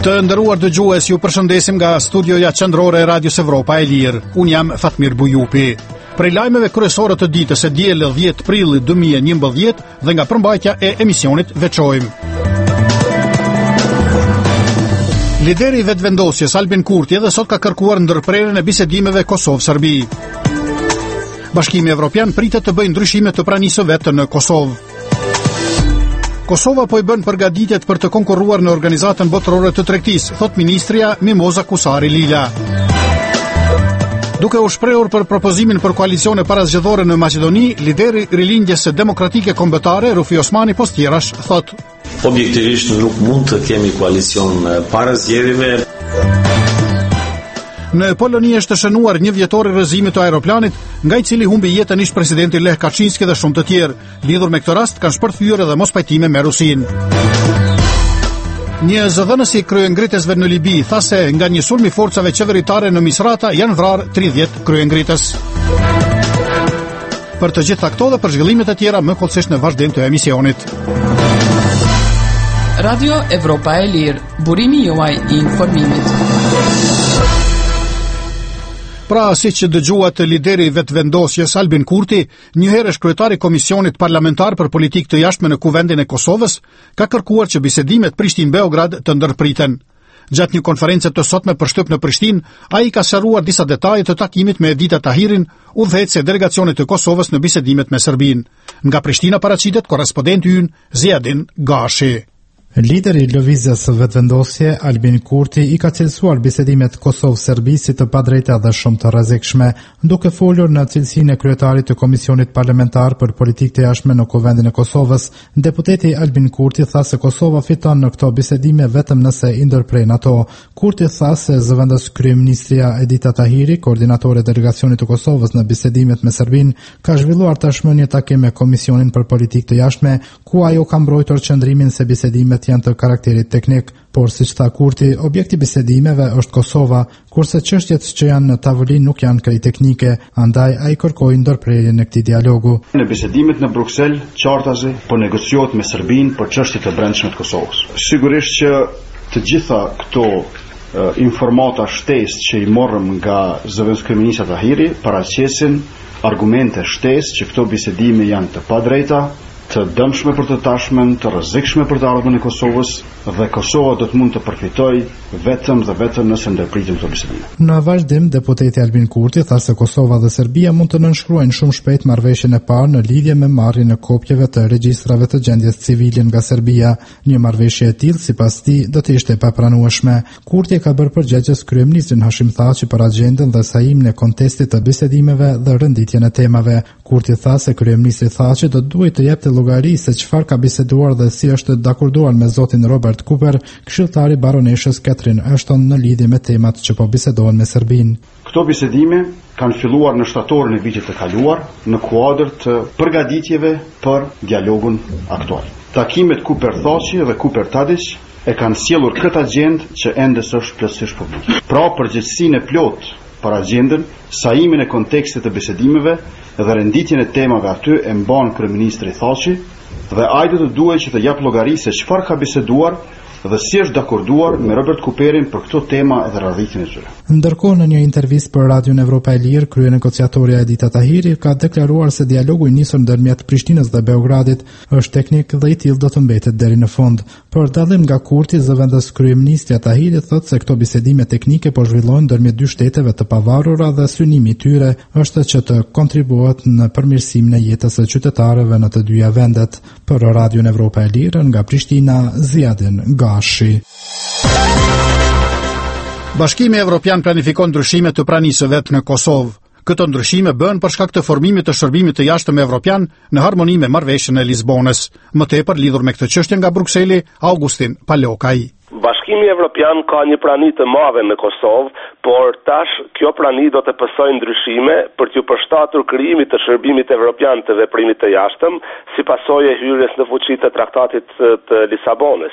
Të nderuar dëgjues, ju përshëndesim nga studioja qendrore e Radios Evropa e Lirë. Unë jam Fatmir Bujupi. Prej lajmeve kryesore të ditës së diel 10 prillit 2011 dhe nga përmbajtja e emisionit veçojmë. Lideri i vetëvendosjes Albin Kurti edhe sot ka kërkuar ndërprerjen e bisedimeve Kosovë-Serbi. Bashkimi Evropian pritet të bëjë ndryshime të pranisë së vet në Kosovë. Kosova po i bën përgatitjet për të konkurruar në organizatën botërore të tregtisë, thot ministrja Mimoza Kusari Lila. Duke u shprehur për propozimin për koalicione parazgjedhore në Maqedoni, lideri Rilindjes Demokratike Kombëtare Rufi Osmani Postjerash thot: Objektivisht nuk mund të kemi koalicion parazgjedhjeve. Në Poloni është shënuar 1 vjetor i rrëzimit të aeroplanit, nga i cili humbi jetën ish presidenti Lech Kaçinski dhe shumë të tjerë. Lidhur me këtë rast kanë shpërthyer edhe mospajtime me Rusinë. Një zëdhënësi kryengritesve në Libi tha se nga një sulm i forcave qeveritare në Misrata janë vrarë 30 kryengritës. Për të gjitha këto dhe për zhvillimet e tjera më kollësisht në vazhdim të emisionit. Radio Evropa e Lirë, burimi juaj i informimit. Pra, si që dëgjuat, lideri i vetëvendosjes Albin Kurti, njëherësh kryetari Komisionit Parlamentar për Politikë të Jashtme në Kuvendin e Kosovës, ka kërkuar që bisedimet Prishtinë-Beograd të ndërpriten. Gjatë një konferencë të sotme për shtyp në Prishtinë, ai ka sqaruar disa detaje të takimit me Edita Tahirin, udhëheqëse e delegacionit të Kosovës në bisedimet me Serbinë. Nga Prishtina paraqitet korrespondenti ynë Ziadin Gashi. Lideri i lëvizjes së vetëvendosje Albin Kurti i ka cilësuar bisedimet Kosovë-Serbi si të padrejta dhe shumë të rrezikshme, duke folur në cilësinë e kryetarit të Komisionit Parlamentar për Politikë të Jashtme në Kuvendin e Kosovës. Deputeti Albin Kurti tha se Kosova fiton në këto bisedime vetëm nëse i ndërpren ato. Kurti tha se zëvendës kryeministria Edita Tahiri, koordinatore e delegacionit të Kosovës në bisedimet me Serbinë, ka zhvilluar tashmë një takim me Komisionin për Politikë të Jashtme, ku ajo ka mbrojtur qëndrimin se bisedimet janë të karakterit teknik, por siç tha Kurti, objekti bisedimeve është Kosova, kurse çështjet që janë në tavolinë nuk janë krejt teknike, andaj ai kërkoi ndërprerjen e këtij dialogu. Në bisedimet në Bruksel, qartazi po negociohet me Serbinë për çështjet e brendshme të Kosovës. Sigurisht që të gjitha këto informata shtesë që i morëm nga zëvendës kryeministra Tahiri paraqesin argumente shtesë që këto bisedime janë të padrejta, të dëmshme për të tashmen, të rrezikshme për të ardhmen e Kosovës, dhe Kosova do të mund të përfitojë vetëm dhe vetëm nëse ndërpritet këto bisedime. Në vazhdim, deputeti Albin Kurti tha se Kosova dhe Serbia mund të nënshkruajnë shumë shpejt marrëveshjen e parë në lidhje me marrjen e kopjeve të regjistrave të gjendjes civile nga Serbia. Një marrëveshje e tillë, sipas tij, do të ishte e papranueshme. Kurti ka bërë përgjegjës kryeministrin Hashim Thaçi për agjendën dhe sajimin e kontestit të bisedimeve dhe renditjen e temave. Kurti tha se kryeministri Thaçi do duhet të jepte llogari se çfarë ka biseduar dhe si është dakorduar me zotin Robert Cooper, këshilltari baroneshës Catherine Ashton në lidhje me temat që po bisedohen me Serbinë. Këto bisedime kanë filluar në shtatorin e vitit të kaluar në kuadër të përgatitjeve për dialogun aktual. Takimet Cooper-Thaçi dhe Cooper-Tadić e kanë sjellur këtë agjendë që ende s'është plotësisht publike. Pra, përgjegjësinë e plotë për agjendën, sajimin e kontekstit të bisedimeve dhe renditjen e temave aty e mban kryeministri Thaçi, dhe ai do të duhet që të jap llogari se çfarë ka biseduar dhe si është dakorduar me Robert Cooperin për këto tema dhe radhitjen e tyre. Ndërkohë, në një intervistë për Radion Evropa e Lirë, kryenegociatorja Edita Tahiri ka deklaruar se dialogu i nisur ndërmjet Prishtinës dhe Beogradit është teknik dhe i tillë do të mbetet deri në fund. Për dallim nga Kurti, zëvendës kryeministja Tahiri thotë se këto bisedime teknike po zhvillohen ndërmjet dy shteteve të pavarura dhe synimi i tyre është që të kontribuohet në përmirësimin e jetës së qytetarëve në të dyja vendet. Për Radion Evropa e Lirë, nga Prishtina, Ziadin Gashi. Bashkimi Evropian planifikon ndryshime të pranisë së vet në Kosovë. Këto ndryshime bën për shkak të formimit të shërbimit të jashtëm evropian në harmoni me marrëveshjen e Lisbonës. Më tepër lidhur me këtë çështje nga Brukseli, Augustin Palokaj. Bashkimi Evropian ka një prani të madhe në Kosovë, por tash kjo prani do të pësojë ndryshime për t'ju përshtatur krijimit të shërbimit evropian të veprimit të jashtëm, si pasojë e hyrjes në fuqi të traktatit të Lisabonës.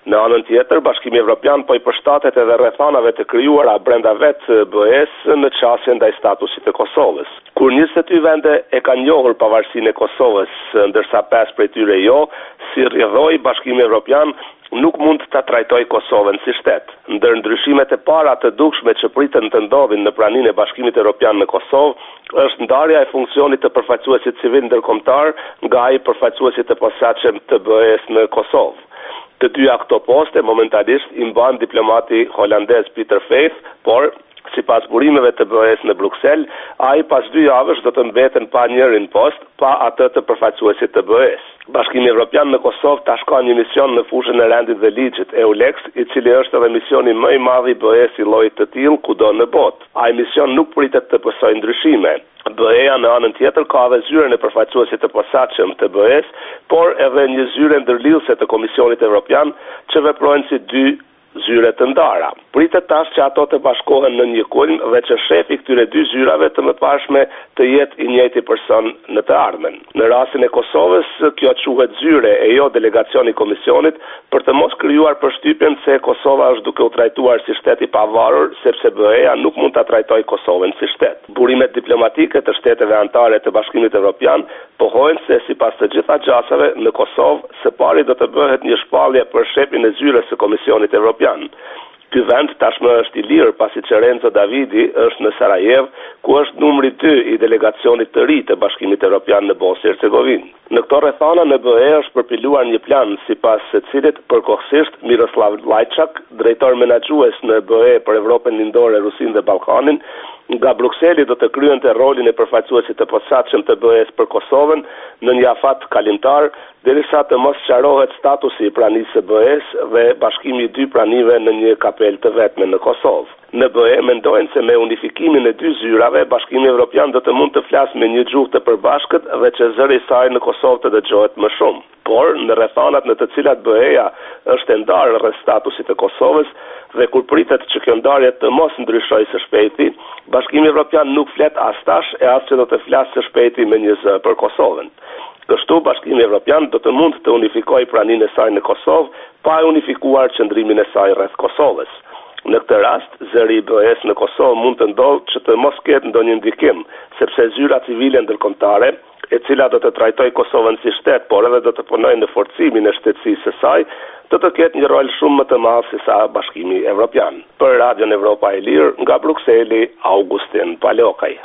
Në anën tjetër, Bashkimi Evropian po i përshtatet edhe rrethanave të krijuara brenda vetë BE-s në çështje ndaj statusit të Kosovës. Kur 22 vende e kanë njohur pavarësinë e Kosovës, ndërsa 5 prej tyre jo, si rrjedhoi Bashkimi Evropian nuk mund ta trajtoj Kosovën si shtet. Ndër ndryshimet e para të dukshme që pritën të ndodhin në praninë e Bashkimit Evropian në Kosovë është ndarja e funksionit të përfaqësuesit civil ndërkombëtar nga ai përfaqësuesi të posaçëm të BE-s në Kosovë. Të dyja këto poste momentalisht i mban diplomati holandez Pieter Faith, por sipas burimeve të BE-s në Bruksel, ai pas 2 javësh do të mbeten pa njërin post, pa atë të përfaqësuesit të BE-s. Bashkimi Evropian në Kosovë tash ka një mision në fushën e rendit dhe ligjit EULEX, i cili është edhe misioni më i madh i BE-s i llojit të tillë kudo në botë. Ai mision nuk pritet të pësojë ndryshime. BE-ja në anën tjetër ka edhe zyrën e përfaqësuesit të posaçëm të BE-s, por edhe një zyre ndërlidhëse të Komisionit Evropian që veprojnë si 2 zyre të ndara. Pritet tash që ato të bashkohen në një kulm dhe që shefi këtyre 2 zyrave të mëparshme të jetë i njëjti person në të ardhmen. Në rastin e Kosovës, kjo quhet zyre e jo delegacioni i Komisionit për të mos krijuar përshtypjen se Kosova është duke u trajtuar si shtet i pavarur, sepse BE-ja nuk mund ta trajtojë Kosovën si shtet. Burimet diplomatike të shteteve anëtare të Bashkimit Evropian pohojnë se sipas të gjitha gjasave në Kosovë, së pari do të bëhet një shpallje për shefin e zyrës së Komisionit Evropian. Ky vend tashmë është i lirë pasi që Renzo Davidi është në Sarajevo, ku është numri 2 i delegacionit të ri të Bashkimit Evropian në Bosnjë-Hercegovinë. Në këto rrethana në BE është përpiluar një plan sipas së cilit përkohësisht Miroslav Lajçak, drejtor menaxhues në BE për Evropën Lindore, Rusinë dhe Ballkanin, nga Brukseli do të kryente rolin e përfaqësuesit të posaçëm të BE-s për Kosovën në një afat kalimtar, derisa të mos sqarohet statusi i pranisë së BE-s dhe bashkimi i 2 pranive në një kapel të vetme në Kosovë. Në BE mendojnë se me unifikimin e 2 zyrave, Bashkimi Evropian do të mund të flasë me një gjuhë të përbashkët dhe që zëri i saj në Kosovë të dëgjohet më shumë. Por në rrethanat në të cilat BE-ja është e ndarë rreth statusit të Kosovës dhe kur pritet që kjo ndarje të mos ndryshojë së shpejti, Bashkimi Evropian nuk flet as tash e as që do të flasë së shpejti me një zë për Kosovën. Kështu Bashkimi Evropian do të mund të unifikojë praninë e saj në Kosovë pa e unifikuar qëndrimin e saj rreth Kosovës. Në këtë rast, zëri i BE-s në Kosovë mund të ndodhë që të mos ketë ndonjë ndikim, sepse zyra civile ndërkombëtare, e cila do të trajtojë Kosovën si shtet, por edhe do të punojë në forcimin e shtetësisë së saj, do të ketë një rol shumë më të madh se sa Bashkimi Evropian. Për Radion Evropa e Lirë, nga Brukseli, Augustin Palokaj.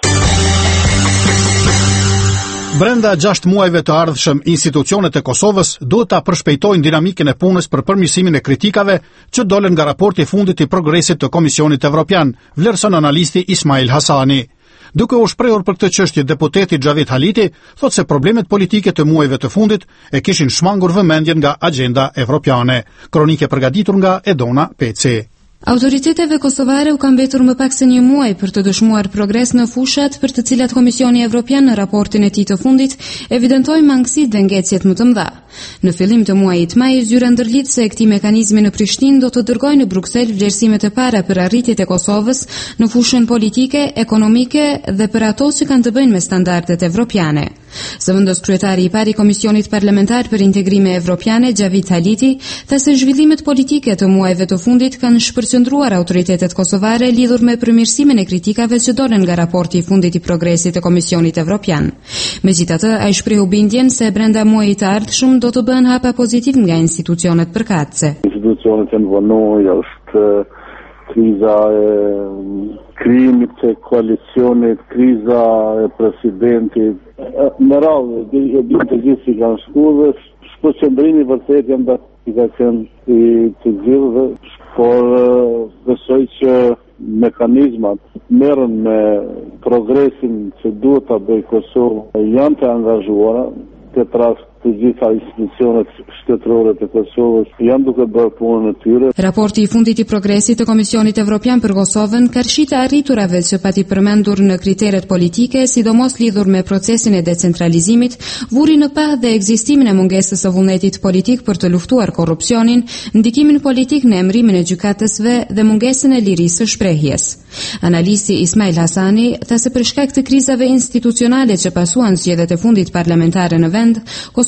Brenda 6 muajve të ardhshëm, institucionet e Kosovës duhet ta përshpejtojnë dinamikën e punës për përmirësimin e kritikave që dolen nga raporti i fundit i progresit të Komisionit Evropian, vlerëson analisti Ismail Hasani. Duke u shprehur për këtë çështje, deputeti Xhavit Haliti thotë se problemet politike të muajve të fundit e kishin shmangur vëmendjen nga agenda evropiane. Kronike përgatitur nga Edona Peci. Autoriteteve kosovare u kanë mbetur më pak se një muaj për të dëshmuar progres në fushat për të cilat Komisioni Evropian në raportin e tij të fundit evidentoi mangësitë dhe ngecjet më të mëdha. Në fillim të muajit maj, zyra ndërlidhëse e këtij mekanizmi në Prishtinë do të dërgojë në Bruksel vlerësimet e para për arritjet e Kosovës në fushën politike, ekonomike dhe për ato që kanë të bëjnë me standardet evropiane. Zëvendës kryetari i parë i Komisionit Parlamentar për Integrime Evropiane, Xhavit Haliti, tha se zhvillimet politike të muajve të fundit kanë shpërqendruar autoritetet kosovare lidhur me përmirësimin e kritikave që dolen nga raporti i fundit i progresit të Komisionit Evropian. Megjithatë, ai shprehu bindjen se brenda muajit të ardhshëm do të bëhen hapa pozitiv nga institucionet përkatëse. Institucionet janë vonuar, është kriza e krijimit të koalicionit, kriza e presidentit. Në radhë, e dim të gjithë si kanë shkuar dhe shpërqendrimi vërtet janë basifikacion i të gjithëve, por besoj që mekanizmat merren me progresin që duhet ta bëjë Kosova janë të angazhuara. Këtë rast të gjitha institucionet shtetërore të Kosovës janë duke bërë punën e tyre. Raporti i fundit i progresit të Komisionit Evropian për Kosovën karshit e arriturave që pati përmendur në kriteret politike, sidomos lidhur me procesin e decentralizimit, vuri në pa dhe ekzistimin e mungesës së vullnetit politik për të luftuar korrupsionin, ndikimin politik në emrimin e gjykatësve dhe mungesën e lirisë së shprehjes. Analisti Ismail Hasani tha se për shkak të krizave institucionale që pasuan zgjedhjet e fundit parlamentare në vend, Kosova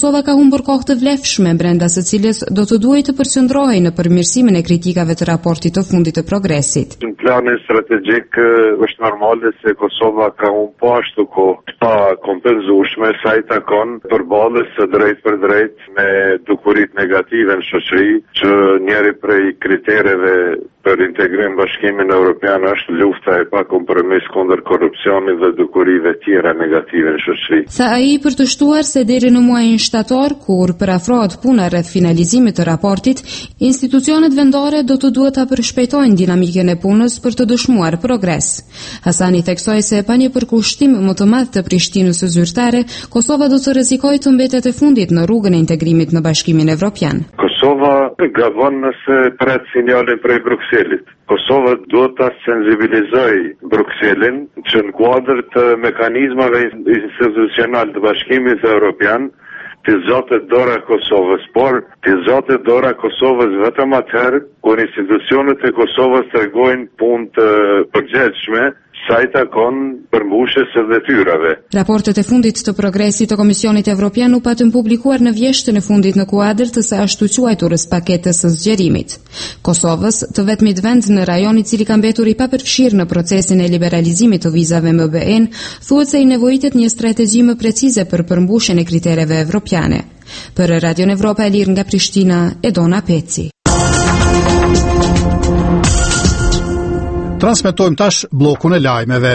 Kosova ka humbur kohë të vlefshme brenda së cilës do të duhej të përqendrohej në përmirësimin e kritikave të raportit të fundit të progresit. Në planin strategjik është normale se Kosova ka humbur po ashtu kohë pa kompenzueshme sa i takon përballës së drejt për drejt me dukurit negative në shoqëri, që njëri prej kritereve për integrim Bashkimin Evropian është lufta e pa kompromis kundër korrupsionit dhe dukurive tjera negative në shoqëri. Tha ai për të shtuar se deri në muajin shtator, kur përafrohet puna rreth finalizimit të raportit, institucionet vendore do të duhet ta përshpejtojnë dinamikën e punës për të dëshmuar progres. Hasani theksoi se pa një përkushtim më të madh të Prishtinës së zyrtare, Kosova do të rrezikojë të mbetet e fundit në rrugën e integrimit në Bashkimin Evropian. Kosova gabon nëse pret sinjalin prej Brukselit. Kosova duhet ta sensibilizoj Brukselin që në kuadër të mekanizmave institucional të Bashkimit Evropian të zotet dora Kosovës, por të zotet dora Kosovës vetëm atëherë kur institucionet e Kosovës tregojnë punë të përgjithshme sa i takon përmbushjes së detyrave. Raportet e fundit të progresit të Komisionit Evropian u patën publikuar në vjeshtën e fundit në kuadër të së ashtu quajturës paketës së zgjerimit. Kosovës, të vetmit vend në rajon i cili ka mbetur i papërfshirë në procesin e liberalizimit të vizave me BE-n, thuhet se i nevojitet një strategji më precize për përmbushjen e kritereve evropiane. Për Radion Evropa e Lirë nga Prishtina, Edona Peci. Transmetojmë tash bllokun e lajmeve.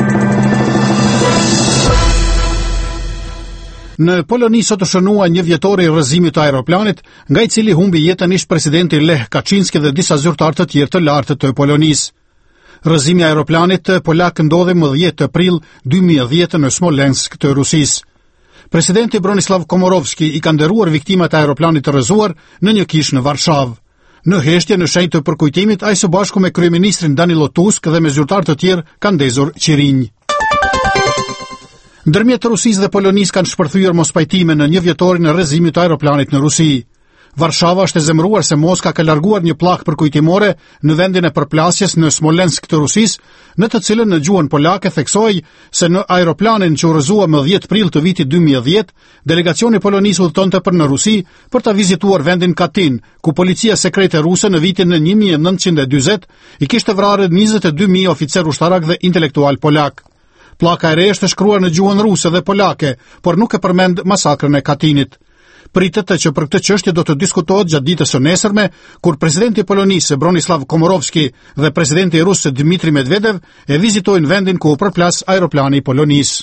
Në Poloni sot u shënua një vjetor i rrëzimit të aeroplanit, nga i cili humbi jetën ish presidenti Lech Kaczynski dhe disa zyrtarë të tjerë të lartë të Polonisë. Rrëzimi i aeroplanit polak ndodhi më 10 prill 2010 në Smolensk të Rusisë. Presidenti Bronislaw Komorowski i ka nderuar viktimat e aeroplanit të rrëzuar në një kishë në Varshavë. Në heshtje në shenjë të përkujtimit, ai së bashku me kryeministrin Danilo Tusk dhe me zyrtarë të tjerë kanë ndezur qirinj. Ndërmjet Rusisë dhe Polonisë kanë shpërthyer mospajtime në një vjetorin e rrëzimit të aeroplanit në Rusi. Varshava është e zemëruar se Moska ka larguar një pllakë përkujtimore në vendin e përplasjes në Smolensk të Rusisë, në të cilën në gjuhën polake theksoi se në aeroplanin që u rrëzua më 10 prill të vitit 2010, delegacioni Polonisë udhëtonte për në Rusi për ta vizituar vendin Katyn, ku policia sekrete ruse në vitin 1940 i kishte vrarë 22.000 oficer ushtarak dhe intelektual polak. Pllaka e re është shkruar në gjuhën ruse dhe polake, por nuk e përmend masakrën e Katynit. Pritet që për këtë çështje do të diskutohet gjatë ditës së nesërme, kur presidenti i Polonisë Bronislaw Komorowski dhe presidenti rus Dmitri Medvedev e vizitojnë vendin ku u përplas aeroplani i Polonisë.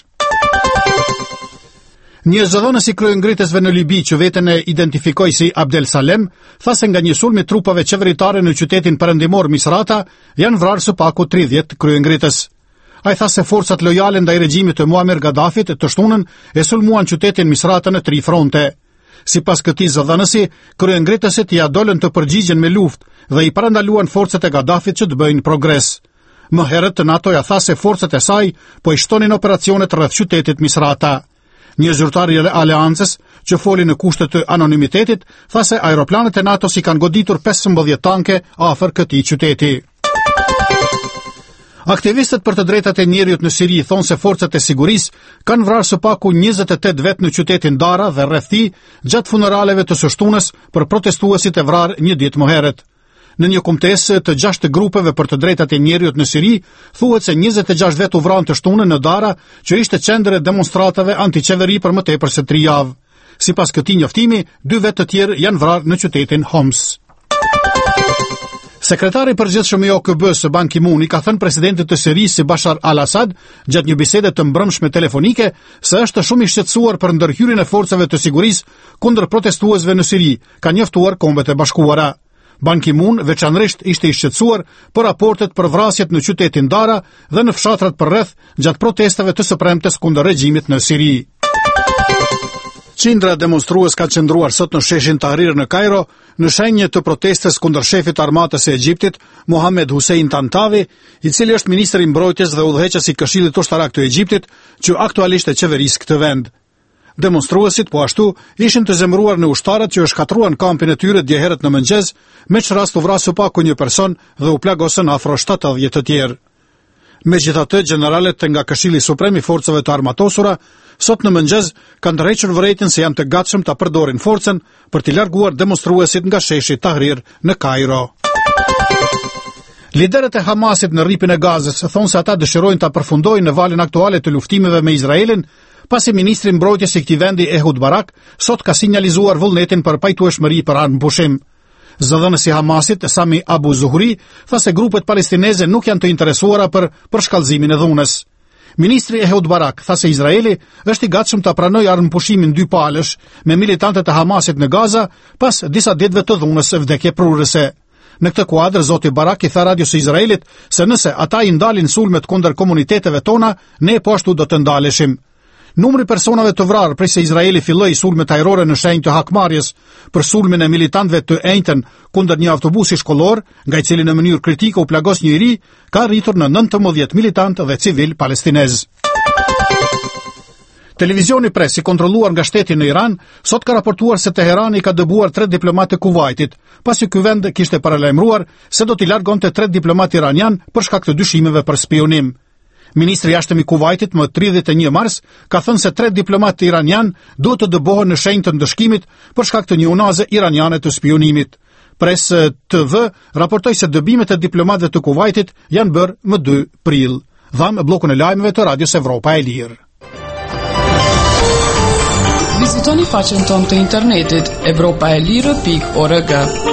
Një zëdhënës i kryengritësve në Libi që veten e identifikoi si Abdel Salem, tha se nga një sulm i trupave qeveritare në qytetin perëndimor Misrata janë vrarë së paku 30 kryengritës. Ai tha se forcat lojale ndaj regjimit të Muammar Gaddafit të shtunën e sulmuan qytetin Misrata në 3 fronte. Sipas këtij zëdhënësi, kryengritësit ja dolën të përgjigjen me luftë dhe i parandaluan forcat e Gaddafit që të bëjnë progres. Më herët NATO-ja tha se forcat e saj po i shtonin operacionet rreth qytetit Misrata. Një zyrtar i aleancës që foli në kushte të anonimitetit tha se aeroplanet e NATO-s i kanë goditur 15 tanke afër këtij qyteti. Aktivistët për të drejtat e njerëzit në Siri thonë se forcat e sigurisë kanë vrarë së paku 28 vet në qytetin Dara dhe rreth tij gjatë funeraleve të së shtunës për protestuesit e vrarë një ditë më herët. Në një kumtesë të 6 grupeve për të drejtat e njerëzit në Siri, thuhet se 26 vet u vranë të shtunën në Dara, që ishte qendër e demonstratave antiqeveri për më tepër se 3 javë. Sipas këtij njoftimi, 2 vet të tjerë janë vrarë në qytetin Homs. Sekretari i përgjithshëm i OKB-s Ban Ki-moon i ka thënë presidentit të Sirisë Bashar al-Assad gjatë një bisede të mbrëmshme telefonike se është shumë i shqetësuar për ndërhyrjen e forcave të sigurisë kundër protestuesve në Siri, ka njoftuar Kombet e Bashkuara. Ban Ki-moon veçanërisht ishte i shqetësuar për raportet për vrasjet në qytetin Dara dhe në fshatrat përreth gjatë protestave të sëpremtes kundër regjimit në Siri. Qindra demonstrues ka qëndruar sot në sheshin Tahrir në Kairo në shenjë të protestes kundër shefit armatës së Egjiptit, Mohamed Hussein Tantavi, i cili është ministri i mbrojtjes dhe udhëheqës i Këshillit Ushtarak të Egjiptit, që aktualisht e qeveris këtë vend. Demonstruesit po ashtu ishin të zemëruar në ushtarët që shkatruan kampin e tyre dje herët në mëngjes, me që rast u vrasë së paku një person dhe u plagosën afro 70 të tjerë. Megjithatë, generalet nga Këshilli Suprem i Forcave të Armatosura sot në mëngjes kanë tërhequr vërejtjen se janë të gatshëm ta përdorin forcën për t'i larguar demonstruesit nga sheshi Tahrir në Kairo. Liderët e Hamasit në rripin e Gazës thonë se ata dëshirojnë ta përfundojnë në valin aktuale të luftimeve me Izraelin, pasi ministri mbrojtjes i këtij vendi Ehud Barak sot ka sinjalizuar vullnetin për pajtueshmëri për armëpushim. Zëdhënësi Hamasit, Sami Abu Zuhri, tha se grupet palestineze nuk janë të interesuara për shkallëzimin e dhunës. Ministri Ehud Barak tha se Izraeli është i gatshëm ta pranojë armëpushimin dy palësh me militantët e Hamasit në Gaza pas disa ditëve të dhunës së vdekje prurëse. Në këtë kuadër, zoti Barak i tha radios së Izraelit se nëse ata i ndalin sulmet kundër komuniteteve tona, ne po ashtu do të ndaleshim. Numri personave të vrarë prej se Izraeli filloi sulmet ajrore në shenjë të hakmarrjes për sulmin e militantëve të enjtën kundër një autobusi shkollor, nga i cili në mënyrë kritike u plagos një i ri, ka rritur në 19 militantë dhe civil palestinez. Televizioni pres i kontrolluar nga shteti në Iran sot ka raportuar se Teherani ka dëbuar 3 diplomatë të Kuvajtit, pasi ky vend kishte paralajmëruar se do t'i largonte 3 diplomatë iranian për shkak të dyshimeve për spionim. Ministri i jashtëm i Kuvajtit më 31 mars ka thënë se 3 diplomatë iranian duhet të dëbohen në shenjë të ndëshkimit për shkak të një unaze iraniane të spionimit. Pres TV raportoi se dëbimet e diplomatëve të Kuvajtit janë bërë më 2 prill. Dham bllokun e lajmeve të Radios Evropa e Lirë. Vizitoni faqen tonë të internetit evropaelire.org.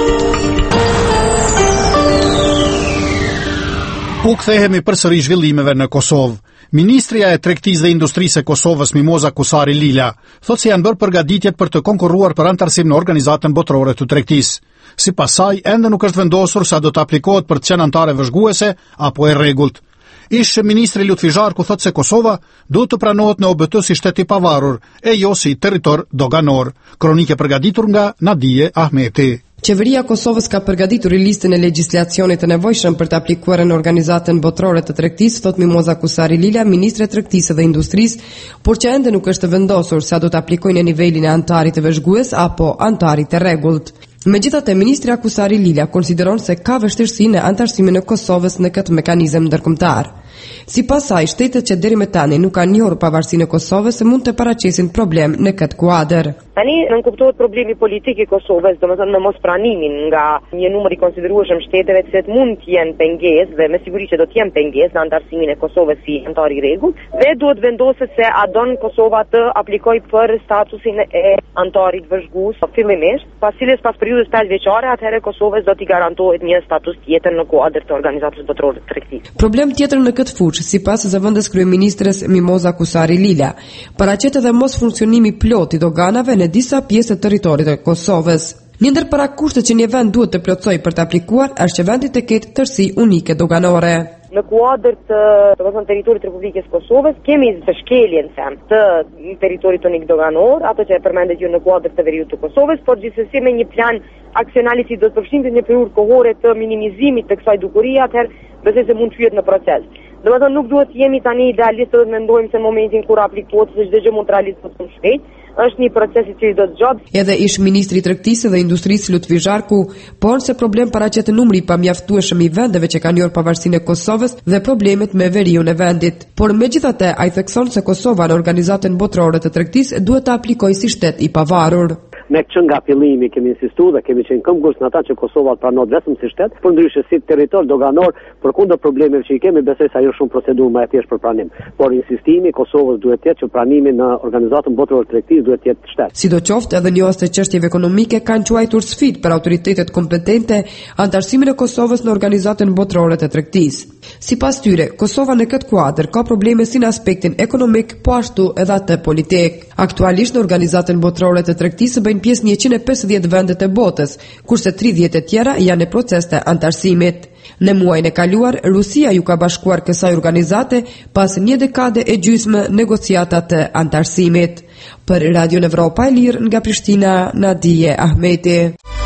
U kthehemi përsëri zhvillimeve në Kosovë. Ministria e Tregtisë dhe Industrisë e Kosovës Mimoza Kusari Lila thotë se janë bërë përgatitjet për të konkurruar për antarësim në Organizatën Botërore të Tregtisë. Sipas saj, ende nuk është vendosur sa do të aplikohet për të qenë antare vëzhguese apo e rregullt. Ish ministri Lutfi Zharku thotë se Kosova duhet të pranohet në OBT si shtet i pavarur e jo si territor doganor. Kronike përgatitur nga Nadije Ahmeti. Qeveria e Kosovës ka përgatitur listën e legjislacionit të nevojshëm për të aplikuar në Organizatën Botërore të Tregtisë, thot Mimoza Kusari Lila, ministre e Tregtisë dhe Industrisë, por që ende nuk është vendosur sa do të aplikojnë në nivelin e antarit të vëzhgues apo antarit të rregullt. Megjithatë, ministri Kusari Lila konsideron se ka vështirësi në antarësimin e Kosovës në këtë mekanizëm ndërkombëtar. Sipas saj, shtetet që deri më tani nuk kanë njohur pavarësinë e Kosovës mund të paraqesin problem në këtë kuadër. Tani nuk kuptohet problemi politik i Kosovës, domethënë në mospranimin nga një numër i konsiderueshëm shteteve që mund të jenë pengesë dhe me siguri që do të jenë pengesë në antarësimin e Kosovës si antar i rregullt, dhe duhet vendoset se a don Kosova të aplikojë për statusin e antarit vëzhgues fillimisht, pas periudhës 5 vjeçare, atëherë Kosovës do t'i garantohet një status tjetër në kuadër të Organizatës Botërore të Tregtisë. Problem tjetër në këtë fushë, sipas zëvendës kryeministres Mimoza Kusari Lila, paraqet edhe mos funksionimi plot i doganave në disa pjesë të territorit të Kosovës. Një ndër para kushtet që një vend duhet të plotësojë për të aplikuar është që vendi të ketë tërësi unike doganore. Në kuadër të teritorit të Republikës Kosovës kemi të shkeljen të teritorit unik doganor, ato që e përmendet ju në kuadër të veriut të Kosovës, por gjithsesi me një plan aksionali si do të përfshinte një periudhë kohore të minimizimit të kësaj dukurie, atëherë besoj se mund të hyet në proces. Domethënë nuk duhet të jemi tani idealistë dhe të mendojmë se në momentin kur aplikohet se çdo gjë mund të realizohet shumë shpejt. Është një proces i cili do të gjabë. Edhe ish ministri i Tregtisë dhe Industrisë Lutfi Zharku por se problem paraqet numri i pamjaftueshëm i vendeve që kanë njohur pavarësinë e Kosovës dhe problemet me veriun e vendit. Por megjithatë, ai thekson se Kosova në Organizatën Botërore të Tregtisë duhet të aplikojë si shtet i pavarur. Ne që nga fillimi kemi insistuar dhe kemi qenë këmbgjues në ata që Kosova të pranohet vetëm si shtet, por ndryshe si territor doganor, përkundër problemeve që i kemi, besoj se ajo shumë procedurë më e thjeshtë për pranim. Por insistimi i Kosovës duhet të jetë që pranimi në Organizatën Botërore të Tregtisë duhet të jetë shtet. Sidoqoftë, edhe njohës të çështjeve ekonomike kanë quajtur sfidë për autoritetet kompetente antarësimin e Kosovës në Organizatën Botërore të Tregtisë. Sipas tyre, Kosova në këtë kuadër ka probleme si në aspektin ekonomik, po ashtu edhe atë politik. Aktualisht në Organizatën Botërore të Tregtisë bëjnë pjesë 150 vendet e botës, kurse 30 e tjera janë në proces të antarësimit. Në muajin e kaluar, Rusia ju ka bashkuar kësaj organizate pas një dekade e gjysmë negociata të antarësimit. Për Radio Evropa e Lirë nga Prishtina, Nadije Ahmeti.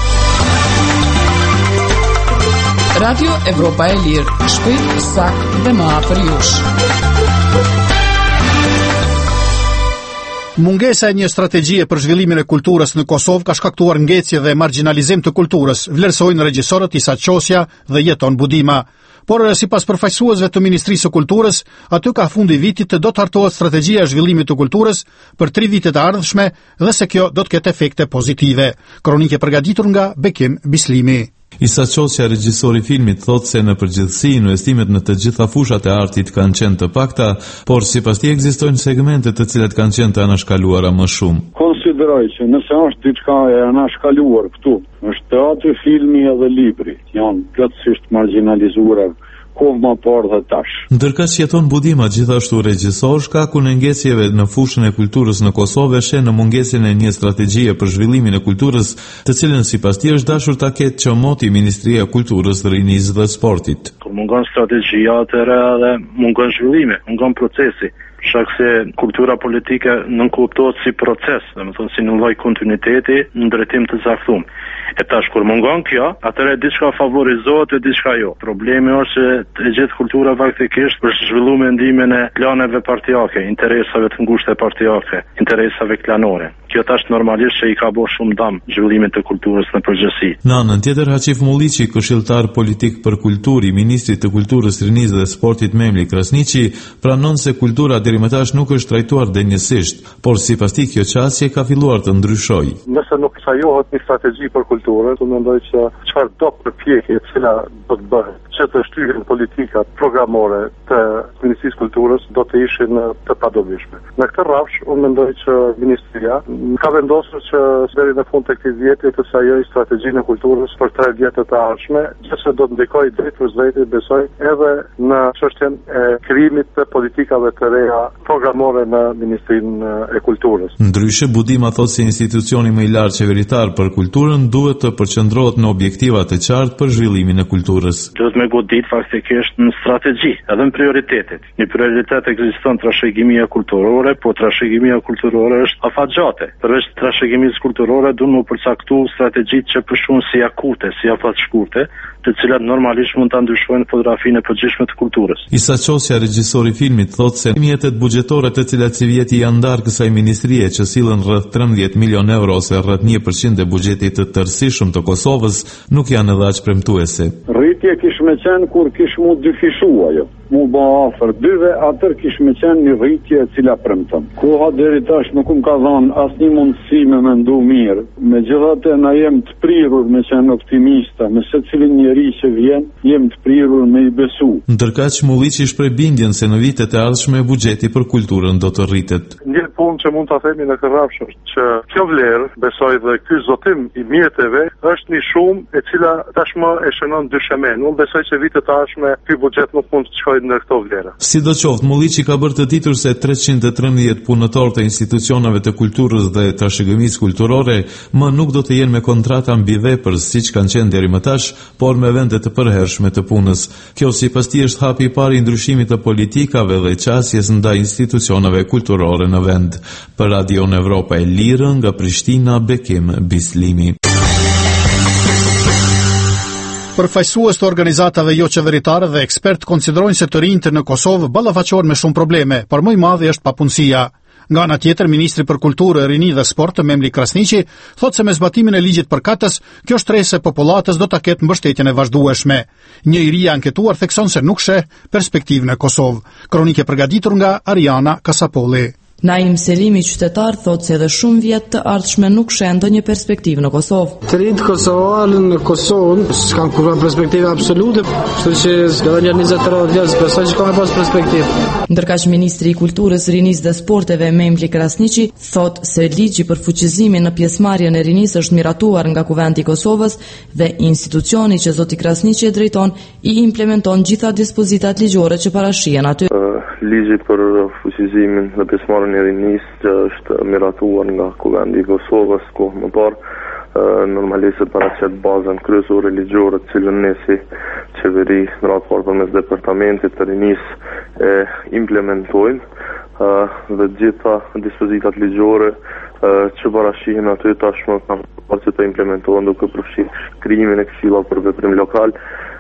Radio Evropa e Lirë, shpejt, sakt dhe më afër jush. Mungesa e një strategjie për zhvillimin e kulturës në Kosovë ka shkaktuar ngecje dhe marginalizim të kulturës, vlerësojnë regjisorët Isa Qosja dhe Jeton Budima. Por sipas përfaqësuesve të Ministrisë së Kulturës, aty ka fundi vitit do të hartohet strategjia e zhvillimit të kulturës për 3 vitet e ardhshme dhe se kjo do të ketë efekte pozitive. Kronike përgatitur nga Bekim Bislimi. Isa Qosja, regjisori i filmit, thotë se në përgjithësi investimet në të gjitha fushat e artit kanë qenë të pakta, por sipas tij ekzistojnë segmente të cilat kanë qenë të anashkaluara më shumë. Konsideroj që nëse është diçka e anashkaluar këtu, është teatri, filmi edhe libri, janë plotësisht marginalizuar kohë më parë dhe tash. Ndërkaq Jeton Budima, gjithashtu regjisor, shkakun e ngecjeve në fushën e kulturës në Kosovë sheh në mungesën e një strategjie për zhvillimin e kulturës, të cilën sipas tij është dashur ta ketë çomoti Ministria e Kulturës, Rinisë dhe Sportit. Kur mungon strategjia atëherë edhe mungon zhvillimi, mungon procesi. Shak se kultura politike nuk kuptohet si proces, domethënë si një lloj kontinuiteti në drejtim të caktuar. E tash kur mungon kjo, atëherë diçka favorizohet e diçka jo. Problemi është se e gjet kultura faktikisht për zhvilluar mendimin e planeve partijake, interesave të ngushta partijake, interesave klanore. Kjo tash normalisht që i ka bërë shumë dëm zhvillimit të kulturës në përgjithësi. Në anën tjetër, Haqif Mulliqi, këshilltar politik për kulturë i Ministrit të Kulturës, Rinisë dhe Sportit Memli Krasniqi, pranon se kultura deri më tash nuk është trajtuar denjësisht, por sipas tij kjo qasje ka filluar të ndryshojë. Nëse nuk krijohet një strategji për kulturën, do mendoj që çfarë do përpjekje e cila do të bëhet që të shtyhen politikat programore të Ministrisë Kulturës do të ishin të padobishme. Në këtë rrafsh, unë mendoj që Ministria ka vendosur që deri në fund të këtij vjeti të sajojë strategjinë e kulturës për 3 vjet të ardhshme, që do të ndikojë drejt për drejt, besoj, edhe në çështjen e krijimit të politikave të reja programore në Ministrinë e Kulturës. Ndryshe, Budima thotë se institucioni më i lartë qeveritar për kulturën duhet të përqendrohet në objektiva të qartë për zhvillimin e kulturës. Godit faktikisht në strategji, edhe në prioritetet. Një prioritet ekziston trashëgimia kulturore, po trashëgimia kulturore është afatgjate. Përveç trashëgimisë kulturore, duhet të përcaktojmë strategjitë që përshkruajnë si akute, si afatshkurte, të cilat normalisht mund ta ndryshojnë fotografinë e përgjithshme të kulturës. Isa Qosja, regjisor i filmit, thotë se mjetet buxhetore të cilat si vjeti janë ndarë kësaj ministrie që sillen rreth 13 milion euro ose rreth 1% e buxhetit të tërësishëm të Kosovës nuk janë edhe aq premtuese. Rritje kish me qenë kur kish mu dyfishua jo. Mu ba afer dyve, atër kish me qenë një rritje e cila premton. Koha deri tash nuk ka dhënë asnjë mundësi me mendu mirë. Megjithatë na jem të prirur me qenë optimista, me secilin njeri që vjen, jem të prirur me i besu. Ndërkaq Mulliqi shpreh bindjen se në vitet e ardhshme buxheti për kulturën do të rritet. Një punë që mund ta themi në këtë rrafsh është që kjo vlerë, besoj dhe ky zotim i mjeteve është një shumë e cila tashmë e shënon dyshemen. Unë besoj që vitet e ardhshme ky buxhet nuk mund të shkojë në këto vlera. Sidoqoftë, Mulliqi ka bërë të ditur se 313 punëtorë të institucioneve të kulturës dhe trashëgimisë kulturore më nuk do të jenë me kontrata mbivepër siç kanë qenë deri më tash, por me vende të përhershme të punës. Kjo sipas tij është hapi i parë i ndryshimit të politikave dhe qasjes ndaj institucioneve kulturore në vend. Për Radio Evropa e Lirë nga Prishtina, Bekim Bislimi. Përfaqësues të organizatave jo qeveritare dhe ekspert konsiderojnë se të rinjtë në Kosovë ballafaqohen me shumë probleme, por më i madhi është papunësia. Nga ana tjetër, Ministri për Kulturë, Rini dhe Sport, Memli Krasniqi, thotë se me zbatimin e ligjit përkatës, kjo shtresë e popullatës do ta ketë mbështetjen e vazhdueshme. Një i ri anketuar thekson se nuk sheh perspektivën e Kosovë. Kronike përgatitur nga Ariana Kasapolli. Naim Selimi, qytetar, thotë se edhe shumë vjet të ardhshme nuk sheh ndonjë perspektivë në Kosovë. Të rinjtë kosovarë në Kosovë s'kan kurrë perspektive absolute, kështu që s'ka një 20-30 vjet besoj që ka pas perspektivë. Ndërkaq Ministri i Kulturës, Rinisë dhe Sporteve Memli Krasniqi thotë se ligji për fuqizimin në pjesëmarrjen e rinisë është miratuar nga Kuvendi i Kosovës dhe institucioni që zoti Krasniqi e drejton i implementon gjitha dispozitat ligjore që parashihen aty. Ligji për fuqizimin në pjesëmarrjen e rinisë që është miratuar nga Kuvendi i Kosovës kohë më parë, normalisht paraqet bazën kryesore ligjore të cilën ne si qeveri në raport përmes departamentit të rinisë e implementojnë dhe gjitha dispozitat ligjore që parashihen aty tashmë kanë parë që të implementohen duke përfshirë krijimin e këshillave për veprim lokal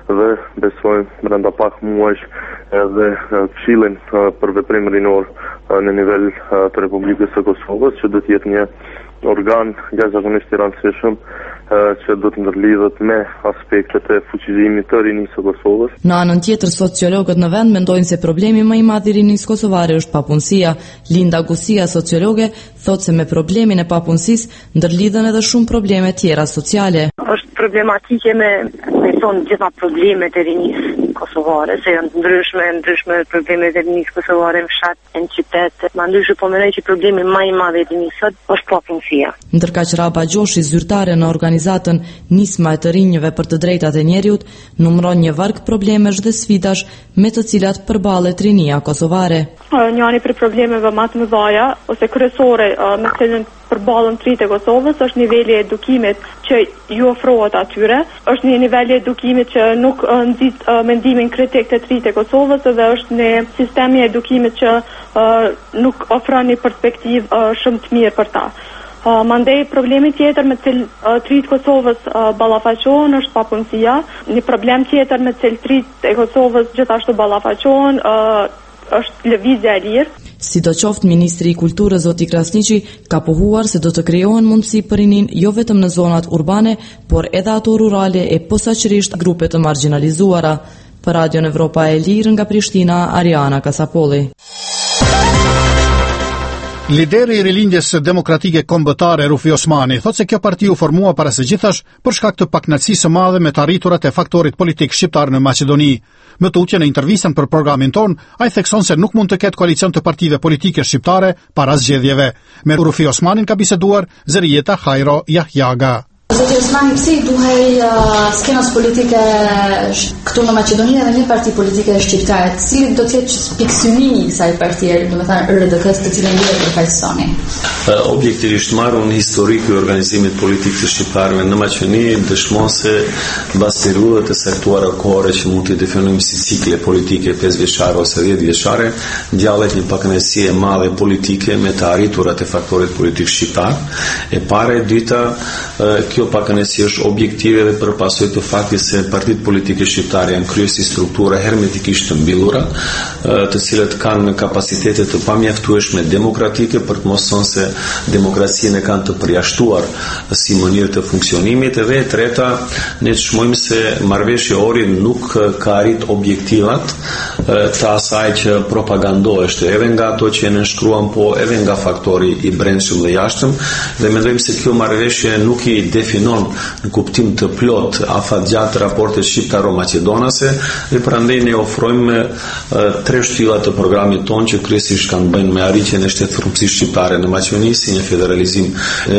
dhe besojmë brenda pak muajsh edhe Këshillin për veprim rinor në nivel të Republikës së Kosovës, që do të jetë një organ jashtëzakonisht i rëndësishëm që do të ndërlidhet me aspektet e fuqizimit të rinisë së Kosovës. Në anën tjetër, sociologët në vend mendojnë se problemi më i madh i rinisë kosovare është papunësia. Linda Gusia, sociologe, thotë se me problemin e papunësisë ndërlidhen edhe shumë probleme tjera sociale. Është problematike me thonë gjitha problemet e rinisë kosovare, se janë ndryshme problemet e rinisë kosovare në fshat, në qytet. Ma ndryshme po mendoj që problemi më i madh i rinisë sot është papunësia. Ndërkaq Raba Gjoshi, zyrtare në organizatën Nisma e të rinjve për të drejtat e njeriut, numëron një varg problemesh dhe sfidash me të cilat përballet rinia kosovare. Njëri për problemeve më të mëdha ose kryesore me të cilën përballen tritë e Kosovës është niveli i edukimit që ju ofrohet atyre, është një nivel i edukimit që nuk nxit mendimin kritik të tritë e Kosovës dhe është një sistem i edukimit që nuk ofron një perspektivë shumë të mirë për ta. Mandej problemi tjetër me cil tritë Kosovës ballafaqohen është papunësia. Një problem tjetër me cil tritë e Kosovës gjithashtu ballafaqohen është lëvizja e lirë. Sidoqoftë, Ministri i Kulturës Zoti Krasniqi ka pohuar se do të krijohen mundësi për rinin jo vetëm në zonat urbane, por edhe ato rurale e posaçërisht grupe të marginalizuara. Për Radion Evropa e Lirë nga Prishtina, Ariana Kasapolli. Lideri i Rilindjes Demokratike Kombëtare Rufi Osmani thotë se kjo parti u formua para së gjithash për shkak të pakënaqësisë së madhe me të arriturat e faktorit politik shqiptar në Maqedoni. Më tutje në intervistën për programin ton, ai thekson se nuk mund të ketë koalicion të partive politike shqiptare para zgjedhjeve. Me Rufi Osmanin ka biseduar Zërijeta Hajro Jahjaga. Zoti Osmani, pse i duhej skenës politike këtu në Maqedoni dhe një parti politike shqiptare, cili do të jetë pikësyni i kësaj partie, domethënë RDK-s, të cilën ju e përfaqësoni? Objektivisht marrë në historik i organizimit politik të shqiptarëve në Maqedoni dëshmon se mbas periudhave të saktuara kohore që mund të definojmë si cikle politike 5 vjeçare ose 10 vjeçare, ngjallet një pakënaqësi e madhe politike me të arriturat e faktorit politik shqiptar. E para e dyta, kjo pakënaqësi është objektive dhe përpasojë të faktit se partitë politike shqiptare janë kryesisht struktura hermetikisht të mbyllura, të cilët kanë kapacitete të pamjaftueshme demokratike, për të mos thënë se demokracinë e kanë të përjashtuar si mënyrë të funksionimit. Dhe e treta, ne çmojmë se marrëveshja ori nuk ka arrit objektivat të asaj që propagandohesht edhe nga ato që nënshkruan, po edhe nga faktori i brendshëm dhe jashtëm, dhe mendojmë se kjo marrëveshje nuk i definon në kuptim të plot afatgjatë raportet shqiptaro-maqedonase, dhe prandaj ne ofrojmë 3 shtyllat të programit ton që kryesisht kanë bënë me arritjen e shtetërorësisë shqiptare në Maqedoni si një federalizim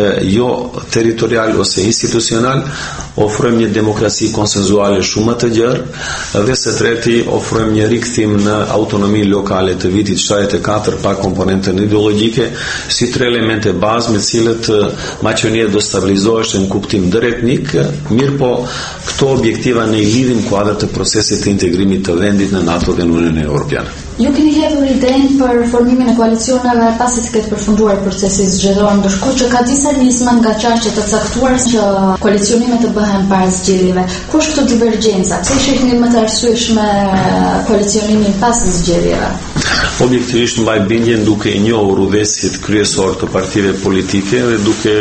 jo territorial ose institucional, ofrojmë një demokraci konsenzuale shumë më të gjerë, dhe së treti ofrojmë një rikthim në autonomi lokale të vitit 74 pa komponentën ideologjike, si 3 elemente bazë me cilët Maqedonia do stabilizohesh në kuptim dëretnik, mirë po këto objektiva ne i lidhim kuadër të procesit të integrimit të vendit në NATO dhe në Unionin Evropian. Ju keni hedhur idenë për formimin e koalicioneve pasi të ketë përfunduar procesi zgjedhor, ndërkohë që ka disa nisma nga qarqe të caktuar që koalicionimet të bëhen para zgjedhjeve. Ku është këto divergjenca? Pse shihni më të arsyeshme koalicionimin pas zgjedhjeve? Objektivisht mbaj bindjen duke i njohur udhëheqësit kryesor të partive politike dhe duke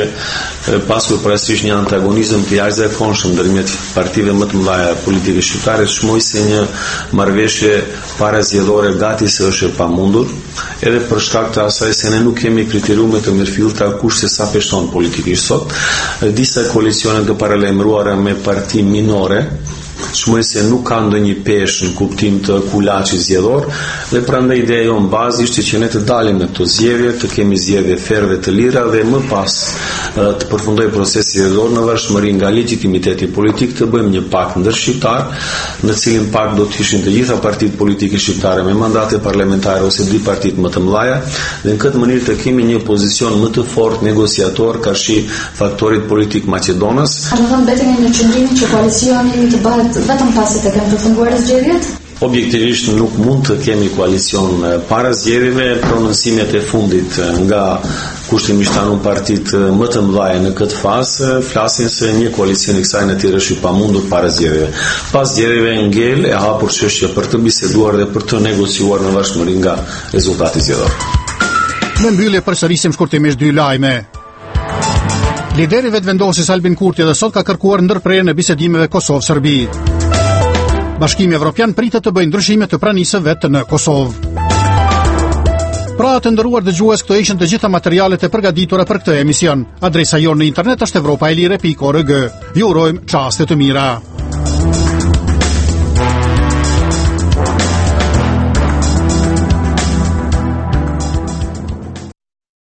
pasur parasysh një antagonizëm të jashtëzakonshëm ndërmjet partive më të mëdha politike shqiptare, shmoj se një marrëveshje parazgjedhore gati se është e pamundur, edhe për shkak të asaj se ne nuk kemi kriteriume të mirëfillta kush se sa peshon politikisht sot. Disa koalicione të paralajmëruara me parti minore shmoj se nuk ka ndonjë peshë në kuptim të kulaçit zgjedhor, dhe prandaj ideja jonë bazë ishte që ne të dalim në këto zgjedhje, të kemi zgjedhje fair dhe të lira, dhe më pas të përfundojë procesi zgjedhor në varësmëri nga legitimiteti politik, të bëjmë një pakt ndërshqiptar, në cilin pakt do të ishin të gjitha partitë politike shqiptare me mandate parlamentare ose 2 partitë më të mëdha, dhe në këtë mënyrë të kemi një pozicion më të fortë negociator karshi faktorit politik maqedonës. A do të mbeteni në qëndrimin që koalicioni të bëhet vetëm pasi të kemë përfunduar zgjedhjet? Objektivisht nuk mund të kemi koalicion para zgjedhjeve, prononcimet e fundit nga kushtimisht anë partit më të mëdha në këtë fazë flasin se një koalicion i kësaj natyre është i pamundur para zgjedhjeve. Pas zgjedhjeve ngel e hapur çështja për të biseduar dhe për të negociuar në varësi nga rezultati zgjedhor. Në mbyllje përsërisim shkurtimisht dy lajme. Lideri vetëvendosjes Albin Kurti edhe sot ka kërkuar ndërprerjen e bisedimeve Kosovë-Serbi. Bashkimi Evropian pritet të bëjë ndryshime të pranisëve në Kosovë. Pra të nderuar dëgjues, këto ishin të gjitha materialet e përgatitura për këtë emision. Adresa jonë në internet është evropaelire.org. Ju urojmë çaste të mira.